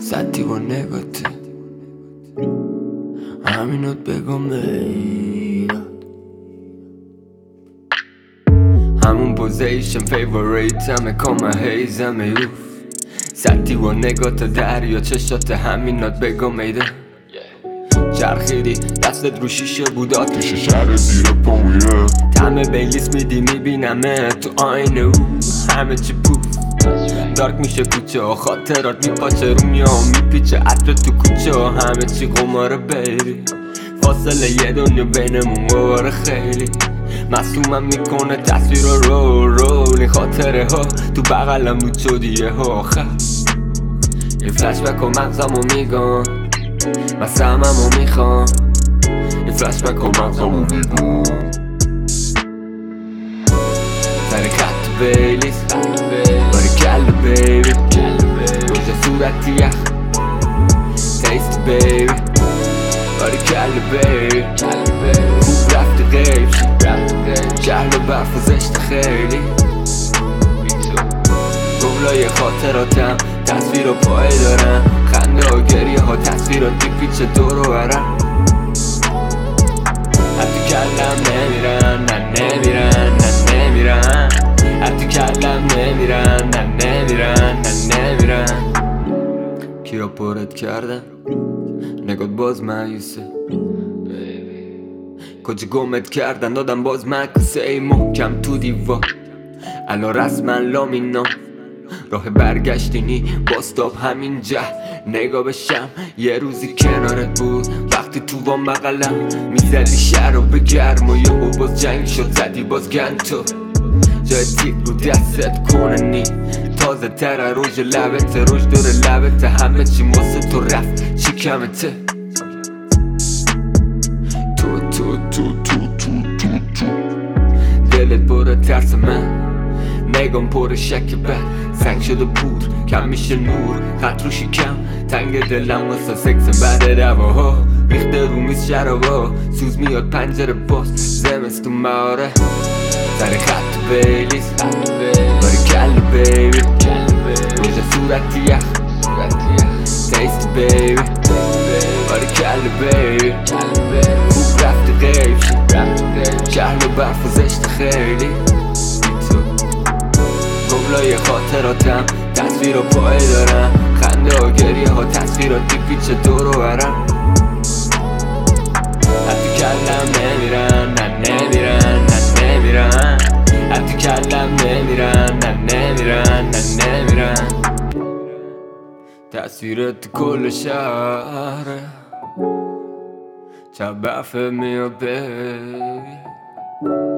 زدی با نگاته همینات بگم میراد همون پوزیشن فیوریت همه کامه هیزم یوف زدی با نگات دریا چشات همینات بگم میده چرخیدی دستت رو شیشه بود آتیش شهر زیر پامونه طعم بیلیس میدی میبینمه تو آینه او همه چی پوف دارک میشه کوچه و خاطرات میپاچه رو میام میپیچه عطر تو کوچه و همه چی قماره بیری فاصله یه دنیا بینمون قواره خیلی مصومم میکنه تصویر رو این خاطره ها تو بغلم بود شدیه ها آخر یه فلشبک و مغزمو میگم من سهممو میخوام یه فلشبک و مغزمو میگم سر خط بیلیس باری کل بیبی روژه صورتی یخ تیست بیبی باری کل بیبی خوب رفتی غیب جهل و برف و زشت خیلی گملای خاطراتم تصویر و پای دارم خنده و گریه ها تصویرات پیچه دور و برم حتی کلم نمیرن نه نمیرن نه نمیرن حتی کلم نمیرن نه نمیرن نه نمیرن کیا پرت کردن نگات باز مایوسه کجا گمت کردن دادم باز مکسه ای محکم تو دیوار الان رسما لامینا راه برگشتی نی باستاب همینجا نگاه بشم یه روزی کنارت بود وقتی تو با مقلم میزدی شهر رو به گرم و یهو باز جنگ شد زدی باز گند تو جای تیک رو دستت کنه نی تازه تره روژ لبته روژ دور لبته همه چی واسه تو رفت چی کمته تو دلت پر ترس من نگم پر شک بد سنگ شده پور کم میشه نور خط رو شکم تنگ دلم واسه سکس بعد دواها ریخته رو میز شرابا سوز میاد پنجره باز زمستون ماره سر خط بیلیس باری کل بیبی روژه صورتی یخ تیست بیبی باری کل بیبی خوب رفتی غیب جهل و برف و زشت خیلی گملای خاطراتم تصویر و پای دارم خنده و گریه ها تصویرات پیچه دور و برم حتی کلم نمیرن نه نمیرن نه نمیرن حتی کلم نمیرن نه نمیرن نه نمیرن تصویرت کل شهره چه بفه میاد بیبی